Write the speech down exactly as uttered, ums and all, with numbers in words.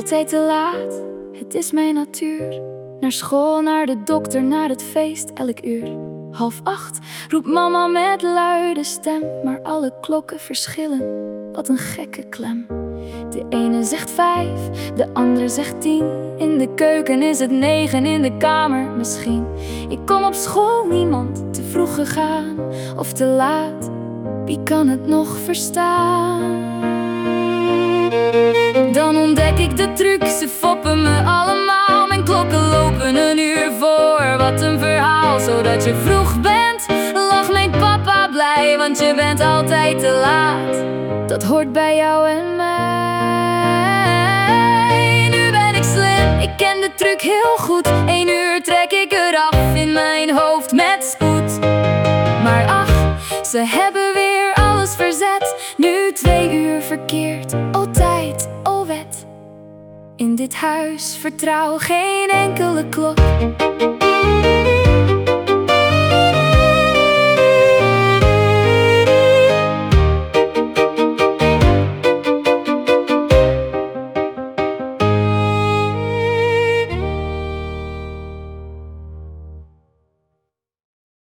Altijd te laat, het is mijn natuur. Naar school, naar de dokter, naar het feest, elk uur. Half acht roept mama met luide stem, maar alle klokken verschillen, wat een gekke klem. De ene zegt vijf, de andere zegt tien. In de keuken is het negen, in de kamer misschien. Ik kom op school, niemand, te vroeg gegaan of te laat, wie kan het nog verstaan? Dan ontdek ik de truc, ze foppen me allemaal. Mijn klokken lopen een uur voor, wat een verhaal. Zodat je vroeg bent, lacht mijn papa blij, want je bent altijd te laat. Dat hoort bij jou en mij. Nu ben ik slim, ik ken de truc heel goed. Eén uur trek ik eraf in mijn hoofd met spoed. Maar ach, ze hebben weer alles verzet. Nu twee uur verkeerd, oh tijd, oh wet. In dit huis vertrouw geen enkele klok.